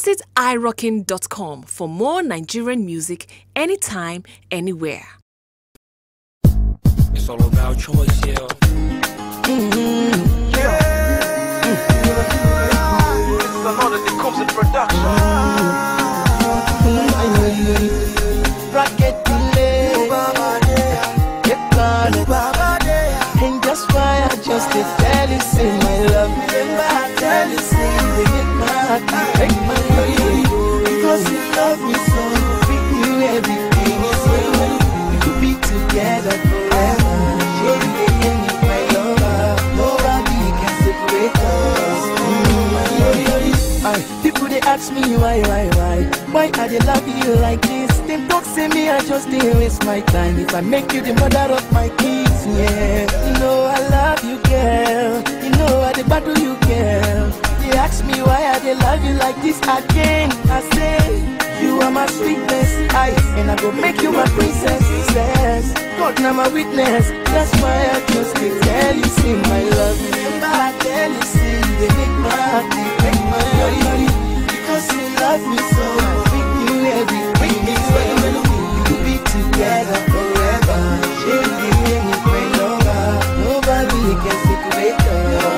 Visit irockin.com for more Nigerian music anytime, anywhere. It's all about choice, yeah. It's another that comes in production. Rocket delay, and that's why I just tell you, say my love. Remember I tell you, say they make my heart break my heart. Because you love me so, with you everything is well. We could be together forever. Show you the end of my lover. Nobody can separate us. People they ask me why I they love you like this? They don't say me, I just didn't waste my time. If I make you the mother of my kids, yeah. You know I love you, girl. You know I the battle you, girl. They ask me why I they love you like this again. I say, you are my sweetness, and I go make you my princess. Says, God now my witness. That's why I just can't tell you, see my love. Remember I tell you, see, they make my heart, they break my heart. Because you love me so, with you every week is well. We could be together forever. Share the end with my lover. Nobody can separate us.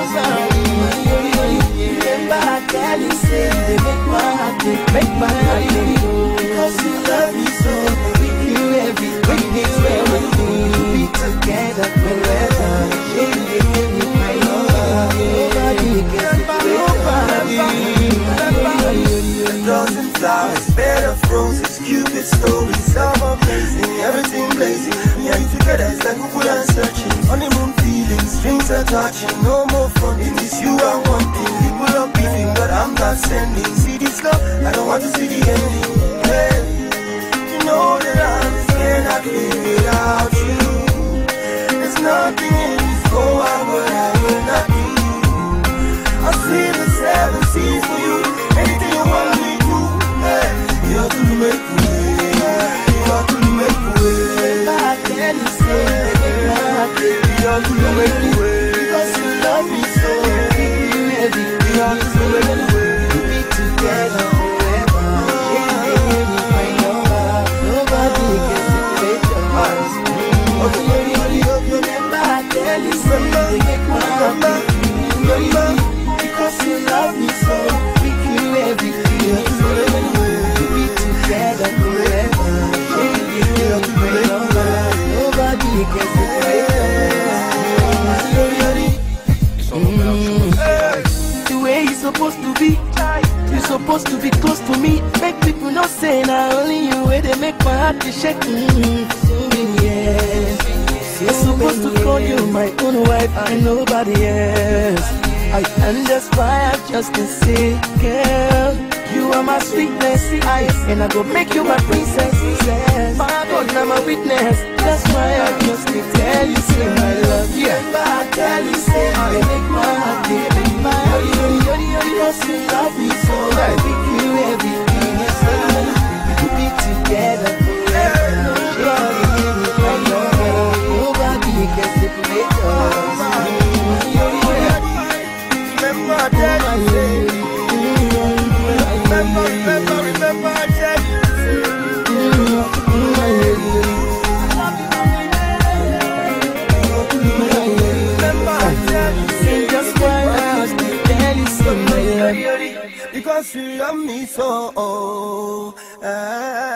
Remember I tell you, say, they make my heart, they break my heart. Because you love me so, with you every week is well. We could be together forever. Share the end with my lover. Nobody can separate us. A dozen flowers, bed of roses, Cupid stories, love amazing, everything blazing. Me and you together, it's like Google and searching. Honeymoon feelings, strings are touching, no more fronting. It's you I want thing. People are beefing, but I'm not sending. See this love, I don't want to see the ending. Hey, you know that I just cannot live without you. There's nothing in this whole world what I will not do. I'll see the seven seas for you. Anything you want me to do, hey, you have to make a way. You have to make a way. I tell you, say, You have to make a way. because you love me so, you every You have to make a way. we'll be together forever. Share the end with my lover. Nobody can separate us. Remember, I tell you, say, they make my heart beat. Because you love me so, with you every day. We'll be together forever. Share the end with my lover. Nobody can separate It's all about choice. the way you're supposed to be. You're supposed to be close to me. Make people not say now only you where they make my heart to shake. Yes. You're supposed to call you my own wife and nobody else. And that's why I just can say, girl, you are my sweetness, and I go make you my princess. My God, now my witness. That's why I just can tell you, say my love. Yeah, but I tell you, say they make my heart, they make my heart. Because you love me so, I give you everything. We could be together forever. Share the end with my love. Nobody can separate us. Remember, I tell you, say. Remember, I tell you, say. Remember, I tell you, say. Just why I just tell you, say my love. Because you love me so.